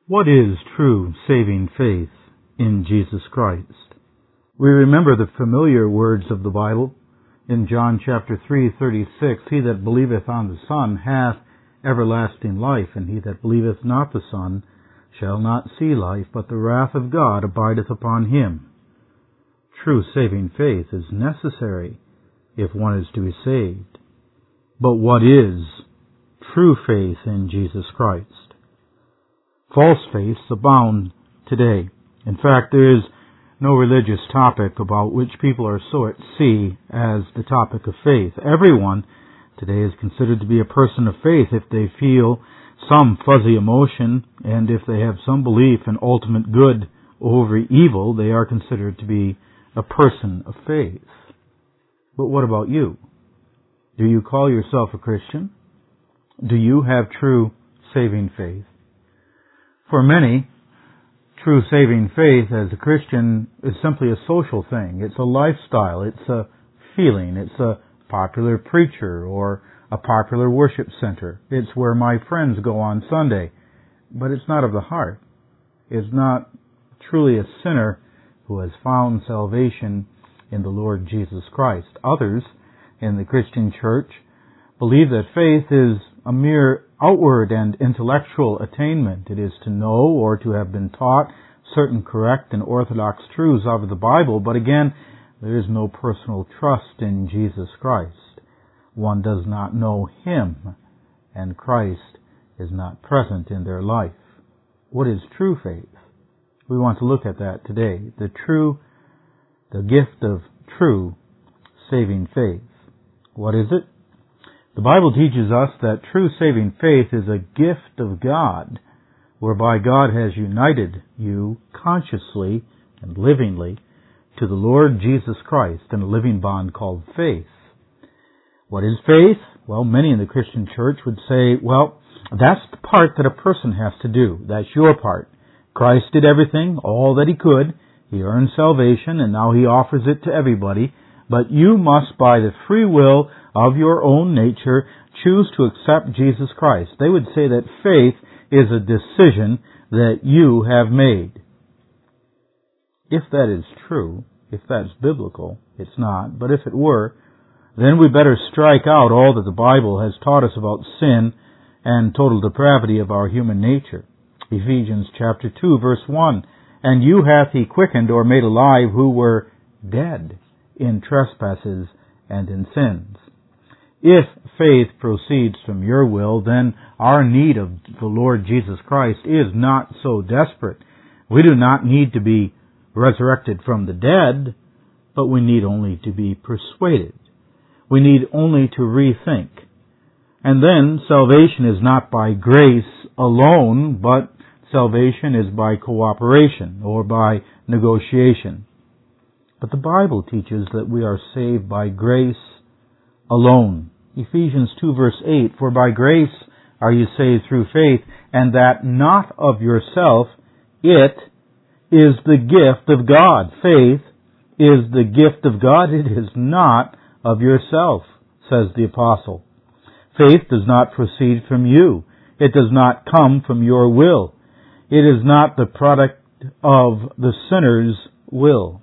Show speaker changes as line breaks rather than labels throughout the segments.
What is true saving faith in Jesus Christ? We remember the familiar words of the Bible in John chapter 3:36, "He that believeth on the Son hath everlasting life, and he that believeth not the Son shall not see life, but the wrath of God abideth upon him." True saving faith is necessary if one is to be saved. But what is true faith in Jesus Christ? False faiths abound today. In fact, there is no religious topic about which people are so at sea as the topic of faith. Everyone today is considered to be a person of faith if they feel some fuzzy emotion, and if they have some belief in ultimate good over evil, they are considered to be a person of faith. But what about you? Do you call yourself a Christian? Do you have true saving faith? For many, true saving faith as a Christian is simply a social thing. It's a lifestyle. It's a feeling. It's a popular preacher or a popular worship center. It's where my friends go on Sunday. But it's not of the heart. It's not truly a sinner who has found salvation in the Lord Jesus Christ. Others in the Christian church believe that faith is a mere outward and intellectual attainment. It is to know or to have been taught certain correct and orthodox truths out of the Bible, but again, there is no personal trust in Jesus Christ. One does not know Him, and Christ is not present in their life. What is true faith? We want to look at that today. The gift of true saving faith. What is it? The Bible teaches us that true saving faith is a gift of God, whereby God has united you consciously and livingly to the Lord Jesus Christ in a living bond called faith. What is faith? Well, many in the Christian church would say, well, that's the part that a person has to do. That's your part. Christ did everything, all that He could. He earned salvation, and now He offers it to everybody. But you must, by the free will of your own nature, choose to accept Jesus Christ. They would say that faith is a decision that you have made. If that is true, if that's biblical, it's not, but if it were, then we better strike out all that the Bible has taught us about sin and total depravity of our human nature. Ephesians chapter 2, verse 1, "And you hath He quickened or made alive who were dead in trespasses and in sins." If faith proceeds from your will, then our need of the Lord Jesus Christ is not so desperate. We do not need to be resurrected from the dead, but we need only to be persuaded. We need only to rethink. And then salvation is not by grace alone, but salvation is by cooperation or by negotiation. But the Bible teaches that we are saved by grace alone. Ephesians 2 verse 8, "For by grace are you saved through faith, and that not of yourself, it is the gift of God." Faith is the gift of God. It is not of yourself, says the apostle. Faith does not proceed from you. It does not come from your will. It is not the product of the sinner's will.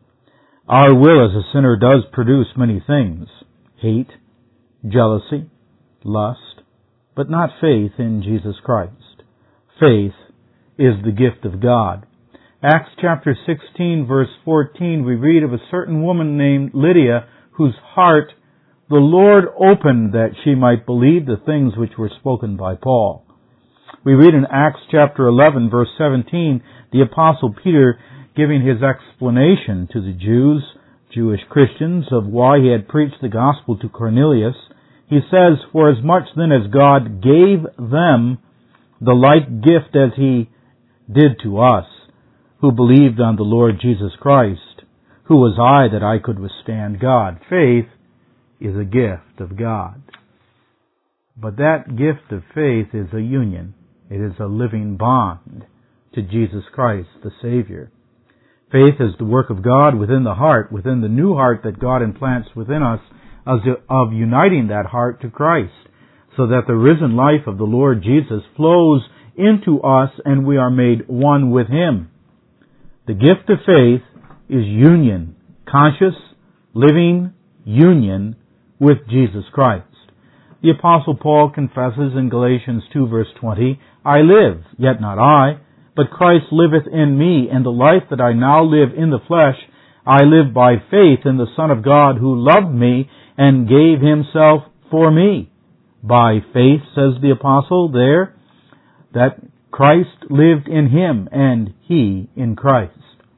Our will as a sinner does produce many things: hate, jealousy, lust, but not faith in Jesus Christ. Faith is the gift of God. Acts chapter 16, verse 14, we read of a certain woman named Lydia, whose heart the Lord opened that she might believe the things which were spoken by Paul. We read in Acts chapter 11, verse 17, the Apostle Peter giving his explanation to the Jewish Christians, of why he had preached the gospel to Cornelius. He says, "For as much then as God gave them the like gift as He did to us, who believed on the Lord Jesus Christ, who was I that I could withstand God?" Faith is a gift of God. But that gift of faith is a union. It is a living bond to Jesus Christ, the Savior. Faith is the work of God within the heart, within the new heart that God implants within us, of uniting that heart to Christ, so that the risen life of the Lord Jesus flows into us and we are made one with Him. The gift of faith is union, conscious, living union with Jesus Christ. The Apostle Paul confesses in Galatians 2 verse 20, I live, yet not I, but Christ liveth in me, and the life that I now live in the flesh, I live by faith in the Son of God who loved me and gave Himself for me. By faith, says the Apostle there, that Christ lived in Him and He in Christ.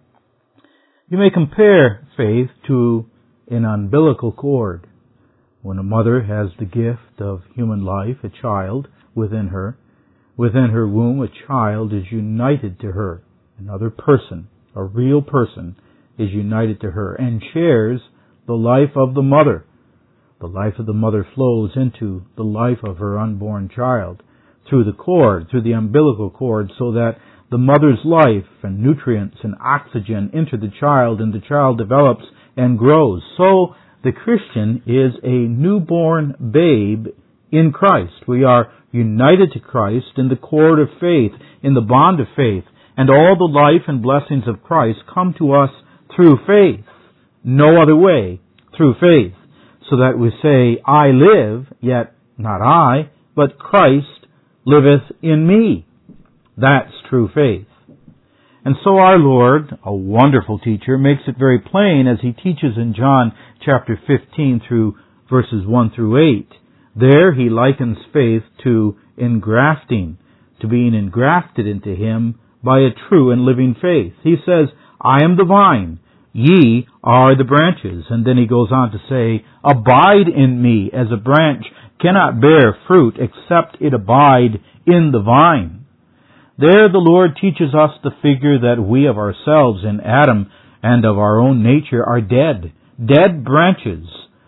You may compare faith to an umbilical cord. When a mother has the gift of human life, a child within her womb, a child is united to her. Another person, a real person, is united to her and shares the life of the mother. The life of the mother flows into the life of her unborn child through the cord, through the umbilical cord, so that the mother's life and nutrients and oxygen enter the child, and the child develops and grows. So the Christian is a newborn babe in Christ. We are united to Christ in the cord of faith, in the bond of faith, and all the life and blessings of Christ come to us through faith. No other way, through faith. So that we say, I live, yet not I, but Christ liveth in me. That's true faith. And so our Lord, a wonderful teacher, makes it very plain as He teaches in John chapter 15 through verses 1 through 8. There He likens faith to engrafting, to being engrafted into Him by a true and living faith. He says, I am the vine, ye are the branches. And then He goes on to say, abide in me, as a branch cannot bear fruit except it abide in the vine. There the Lord teaches us the figure that we of ourselves in Adam and of our own nature are dead. Dead branches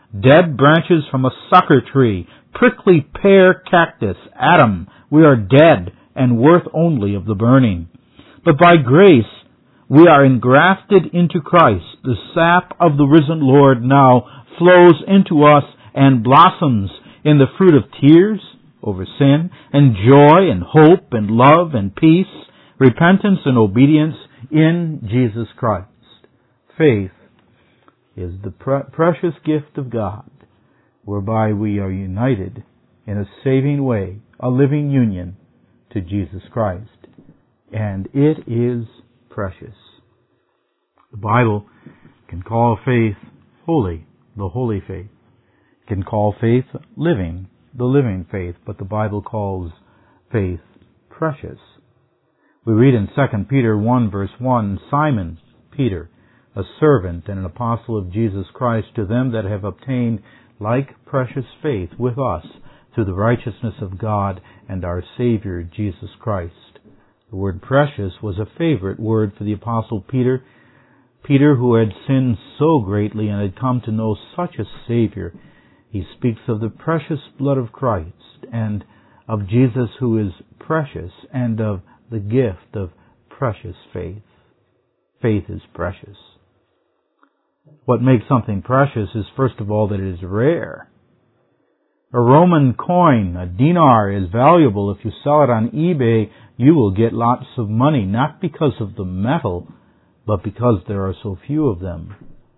from a sucker tree, prickly pear cactus, Adam. We are dead and worth only of the burning. But by grace we are engrafted into Christ. The sap of the risen Lord now flows into us and blossoms in the fruit of tears over sin, and joy and hope and love and peace, repentance and obedience in Jesus Christ. Faith is the precious gift of God, whereby we are united in a saving way, a living union to Jesus Christ. And it is precious. The Bible can call faith holy, the holy faith. It can call faith living, the living faith, but the Bible calls faith precious. We read in 2 Peter 1 verse 1, Simon Peter, a servant and an apostle of Jesus Christ, to them that have obtained like precious faith with us through the righteousness of God and our Savior Jesus Christ. The word precious was a favorite word for the apostle Peter. Peter, who had sinned so greatly and had come to know such a Savior, he speaks of the precious blood of Christ and of Jesus who is precious, and of the gift of precious faith. Faith is precious. What makes something precious is, first of all, that it is rare. A Roman coin, a dinar, is valuable. If you sell it on eBay, you will get lots of money, not because of the metal, but because there are so few of them.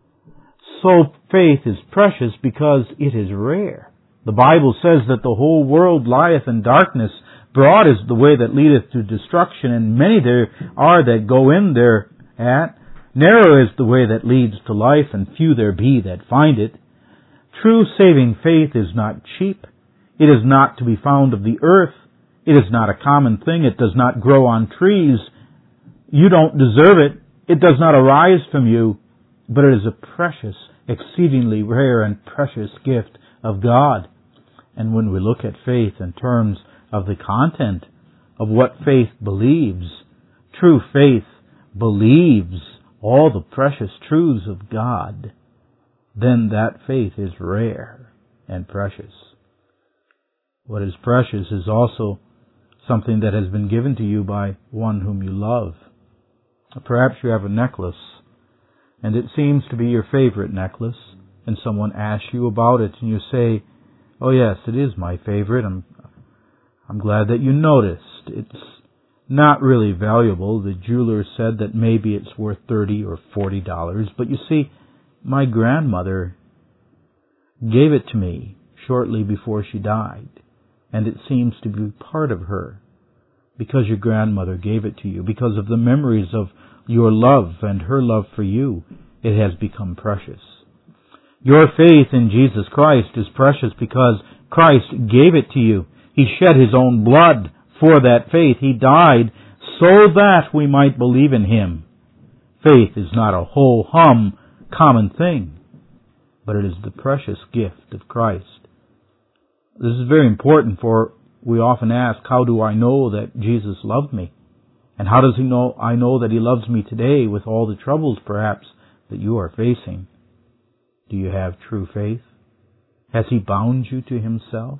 So faith is precious because it is rare. The Bible says that the whole world lieth in darkness. Broad is the way that leadeth to destruction, and many there are that go in thereat. Narrow is the way that leads to life, and few there be that find it. True saving faith is not cheap. It is not to be found of the earth. It is not a common thing. It does not grow on trees. You don't deserve it. It does not arise from you. But it is a precious, exceedingly rare and precious gift of God. And when we look at faith in terms of the content of what faith believes, true faith believes all the precious truths of God, then that faith is rare and precious. What is precious is also something that has been given to you by one whom you love. Perhaps you have a necklace, and it seems to be your favorite necklace, and someone asks you about it, and you say, "Oh yes, it is my favorite. I'm glad that you noticed. not really valuable. The jeweler said that maybe it's worth $30 or $40. But you see, my grandmother gave it to me shortly before she died, and it seems to be part of her. Because your grandmother gave it to you, because of the memories of your love and her love for you, it has become precious. Your faith in Jesus Christ is precious because Christ gave it to you. He shed His own blood for that faith. He died so that we might believe in Him. Faith is not a ho-hum common thing, but it is the precious gift of Christ. This is very important, for we often ask, how do I know that Jesus loved me? And how does I know that He loves me today with all the troubles perhaps that you are facing? Do you have true faith? Has He bound you to Himself?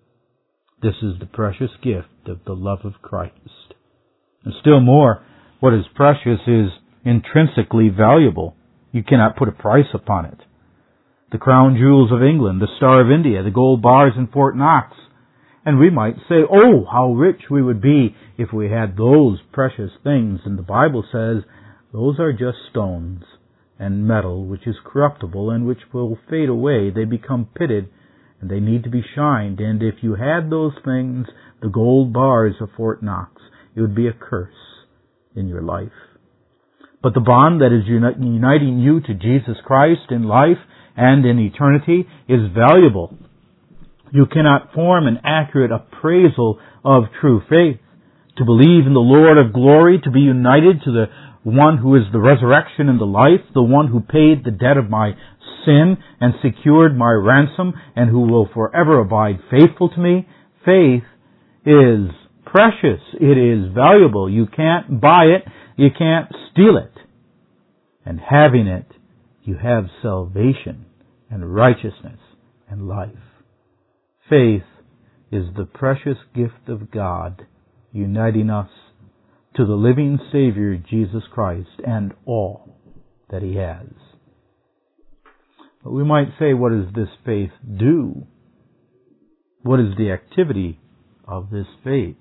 This is the precious gift of the love of Christ. And still more, what is precious is intrinsically valuable. You cannot put a price upon it. The crown jewels of England, the Star of India, the gold bars in Fort Knox. And we might say, oh, how rich we would be if we had those precious things. And the Bible says those are just stones and metal, which is corruptible and which will fade away. They become pitted and they need to be shined. And if you had those things, the gold bars of Fort Knox, it would be a curse in your life. But the bond that is uniting you to Jesus Christ in life and in eternity is valuable. You cannot form an accurate appraisal of true faith. To believe in the Lord of glory, to be united to the one who is the resurrection and the life, the one who paid the debt of my sin and secured my ransom and who will forever abide faithful to me, faith is precious. It is valuable. You can't buy it. You can't steal it. And having it, you have salvation and righteousness and life. Faith is the precious gift of God, uniting us to the living Savior, Jesus Christ, and all that He has. But we might say, what does this faith do? What is the activity of this faith?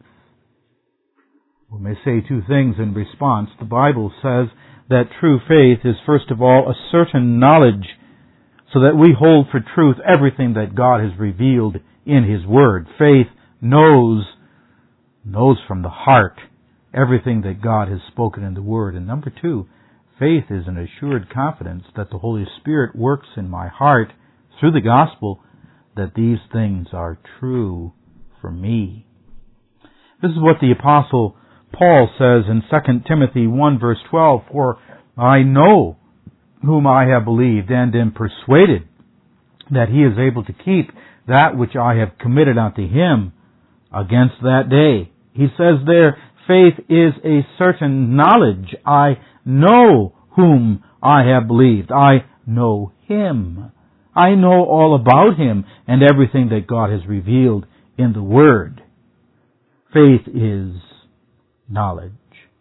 We may say two things in response. The Bible says that true faith is, first of all, a certain knowledge, so that we hold for truth everything that God has revealed in His Word. Faith knows from the heart everything that God has spoken in the Word. And number two, faith is an assured confidence that the Holy Spirit works in my heart through the gospel, that these things are true for me. This is what the Apostle Paul says in 2 Timothy 1 verse 12, "For I know whom I have believed, and am persuaded that He is able to keep that which I have committed unto Him against that day." He says there, faith is a certain knowledge. I know whom I have believed. I know Him. I know all about Him and everything that God has revealed in the Word. Faith is knowledge.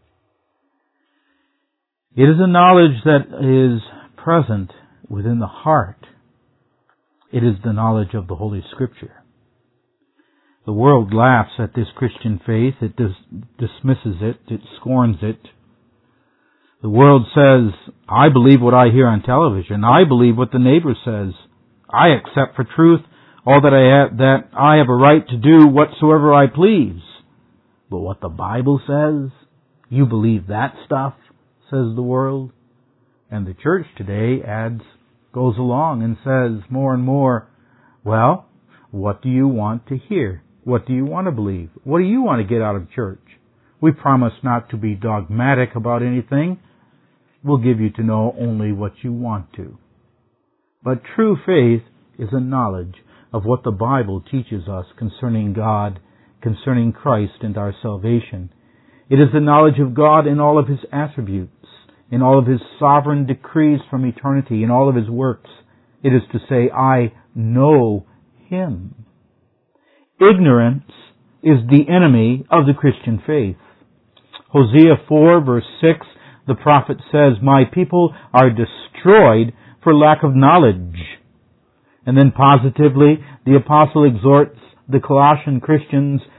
It is a knowledge that is present within the heart. It is the knowledge of the Holy Scripture. The world laughs at this Christian faith. It dismisses it. It scorns it. The world says, I believe what I hear on television. I believe what the neighbor says. I accept for truth all that I have a right to do whatsoever I please. But what the Bible says, you believe that stuff, says the world. And the church today goes along and says more and more, well, what do you want to hear? What do you want to believe? What do you want to get out of church? We promise not to be dogmatic about anything. We'll give you to know only what you want to. But true faith is a knowledge of what the Bible teaches us concerning God, concerning Christ and our salvation. It is the knowledge of God in all of His attributes, in all of His sovereign decrees from eternity, in all of His works. It is to say, I know Him. Ignorance is the enemy of the Christian faith. Hosea 4 verse 6, the prophet says, my people are destroyed for lack of knowledge. And then positively, the apostle exhorts the Colossian Christians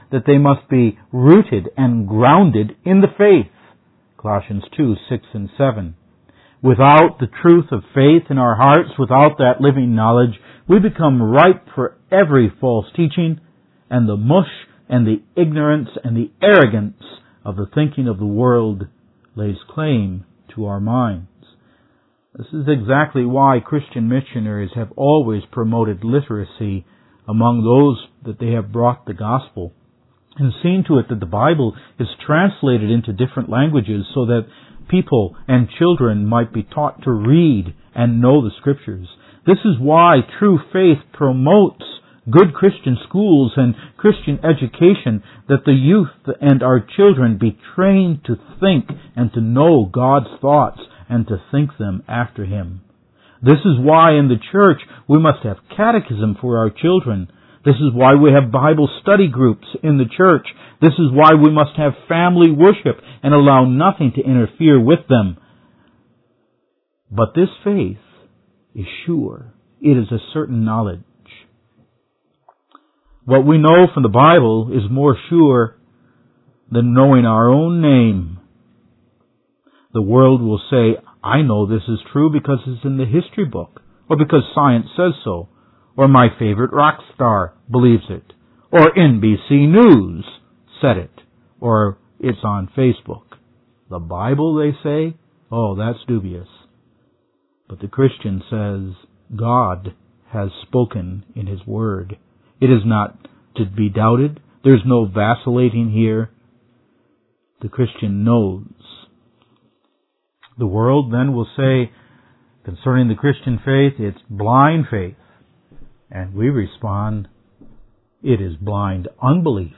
that they must be rooted and grounded in the faith. Colossians 2, 6 and 7. Without the truth of faith in our hearts, without that living knowledge, we become ripe for every false teaching, and the mush and the ignorance and the arrogance of the thinking of the world lays claim to our minds. This is exactly why Christian missionaries have always promoted literacy among those that they have brought the gospel, and seen to it that the Bible is translated into different languages so that people and children might be taught to read and know the Scriptures. This is why true faith promotes good Christian schools and Christian education, that the youth and our children be trained to think and to know God's thoughts and to think them after Him. This is why in the church we must have catechism for our children. This is why we have Bible study groups in the church. This is why we must have family worship and allow nothing to interfere with them. But this faith is sure. It is a certain knowledge. What we know from the Bible is more sure than knowing our own name. The world will say, I know this is true because it's in the history book, or because science says so, or my favorite rock star believes it, or NBC News said it, or it's on Facebook. The Bible, they say, oh, that's dubious. But the Christian says, God has spoken in His Word. It is not to be doubted. There's no vacillating here. The Christian knows. The world then will say, concerning the Christian faith, it's blind faith. And we respond, it is blind unbelief.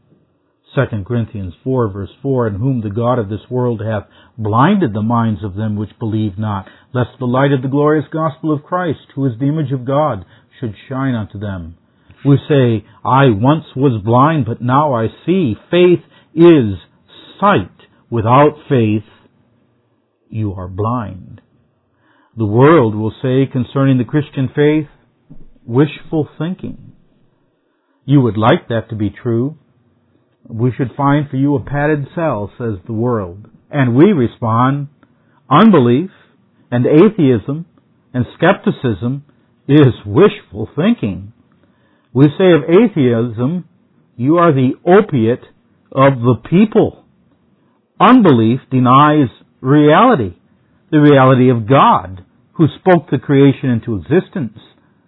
2 Corinthians 4, verse 4, in whom the God of this world hath blinded the minds of them which believe not, lest the light of the glorious gospel of Christ, who is the image of God, should shine unto them. We say, I once was blind, but now I see. Faith is sight. Without faith, you are blind. The world will say concerning the Christian faith, wishful thinking. You would like that to be true. We should find for you a padded cell, says the world. And we respond, unbelief and atheism and skepticism is wishful thinking. We say of atheism, you are the opiate of the people. Unbelief denies reality, the reality of God, who spoke the creation into existence.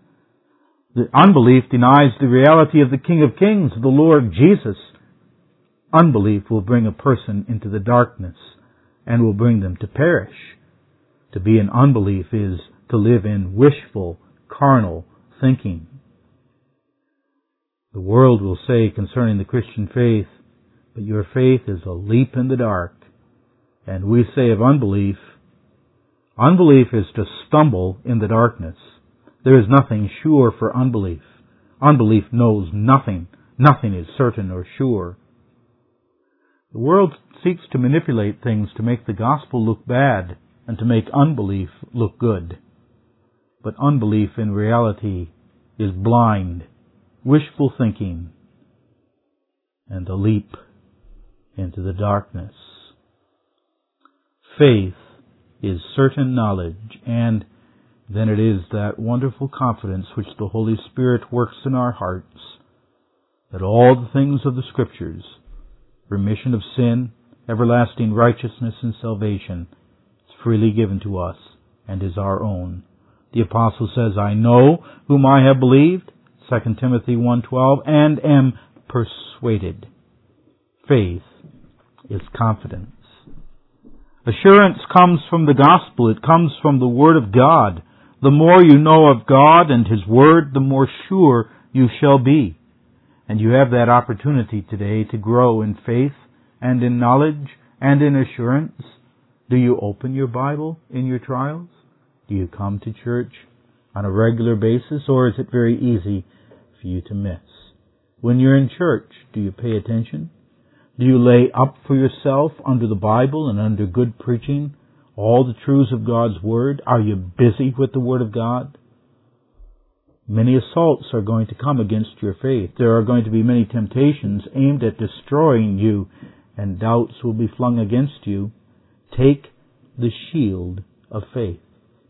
The unbelief denies the reality of the King of Kings, the Lord Jesus. Unbelief will bring a person into the darkness and will bring them to perish. To be in unbelief is to live in wishful, carnal thinking. The world will say concerning the Christian faith, but your faith is a leap in the dark. And we say of unbelief, unbelief is to stumble in the darkness. There is nothing sure for unbelief. Unbelief knows nothing. Nothing is certain or sure. The world seeks to manipulate things to make the gospel look bad and to make unbelief look good. But unbelief in reality is blind, wishful thinking, and a leap into the darkness. Faith is certain knowledge, and then it is that wonderful confidence which the Holy Spirit works in our hearts, that all the things of the Scriptures, remission of sin, everlasting righteousness and salvation, is freely given to us and is our own. The Apostle says, I know whom I have believed, 2 Timothy 1:12, and am persuaded. Faith is confidence. Assurance comes from the gospel. It comes from the Word of God. The more you know of God and His Word, the more sure you shall be. And you have that opportunity today to grow in faith and in knowledge and in assurance. Do you open your Bible in your trials? Do you come to church on a regular basis, or is it very easy for you to miss? When you're in church, do you pay attention? Do you lay up for yourself under the Bible and under good preaching all the truths of God's Word? Are you busy with the Word of God? Many assaults are going to come against your faith. There are going to be many temptations aimed at destroying you, and doubts will be flung against you. Take the shield of faith.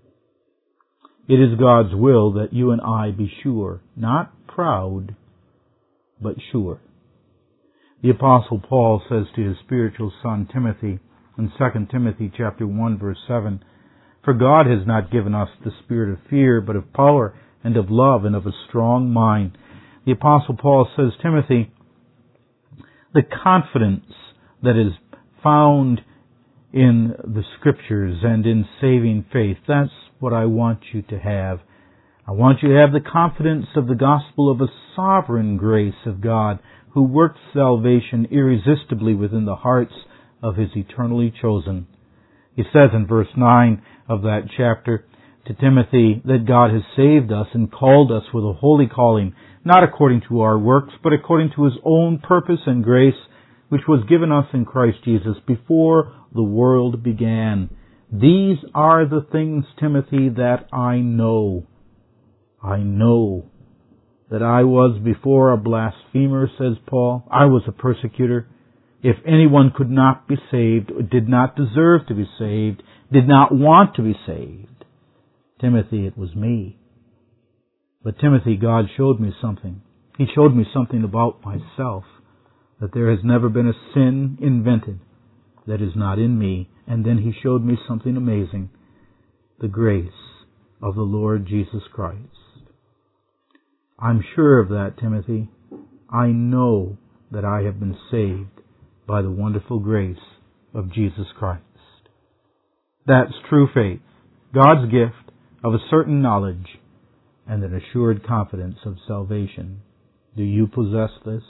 It is God's will that you and I be sure, not proud, but sure. The Apostle Paul says to his spiritual son Timothy in 2 Timothy chapter 1 verse 7, "For God has not given us the spirit of fear, but of power and of love and of a strong mind." The Apostle Paul says, Timothy, the confidence that is found in the Scriptures and in saving faith, that's what I want you to have. I want you to have the confidence of the gospel of a sovereign grace of God who works salvation irresistibly within the hearts of His eternally chosen. He says in verse 9 of that chapter to Timothy that God has saved us and called us with a holy calling, not according to our works, but according to His own purpose and grace, which was given us in Christ Jesus before the world began. These are the things, Timothy, that I know. I know that I was before a blasphemer, says Paul. I was a persecutor. If anyone could not be saved, or did not deserve to be saved, did not want to be saved, Timothy, it was me. But Timothy, God showed me something. He showed me something about myself, that there has never been a sin invented that is not in me. And then He showed me something amazing, the grace of the Lord Jesus Christ. I'm sure of that, Timothy. I know that I have been saved by the wonderful grace of Jesus Christ. That's true faith, God's gift of a certain knowledge and an assured confidence of salvation. Do you possess this?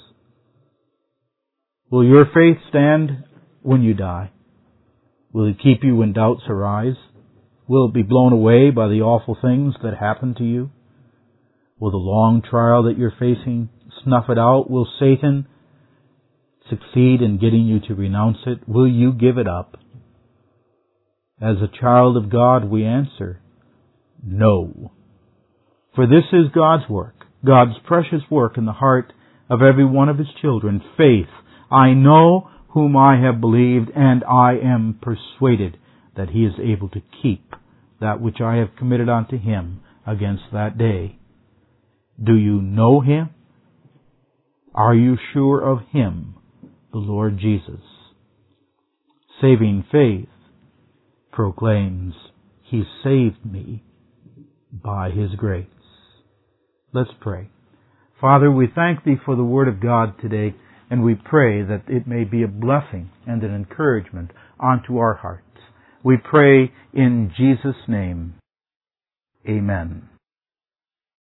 Will your faith stand when you die? Will it keep you when doubts arise? Will it be blown away by the awful things that happen to you? Will the long trial that you're facing snuff it out? Will Satan succeed in getting you to renounce it? Will you give it up? As a child of God, we answer, no. For this is God's work, God's precious work in the heart of every one of His children, faith. I know whom I have believed, and I am persuaded that He is able to keep that which I have committed unto Him against that day. Do you know Him? Are you sure of Him, the Lord Jesus? Saving faith proclaims, He saved me by His grace. Let's pray. Father, we thank Thee for the Word of God today, and we pray that it may be a blessing and an encouragement unto our hearts. We pray in Jesus' name. Amen.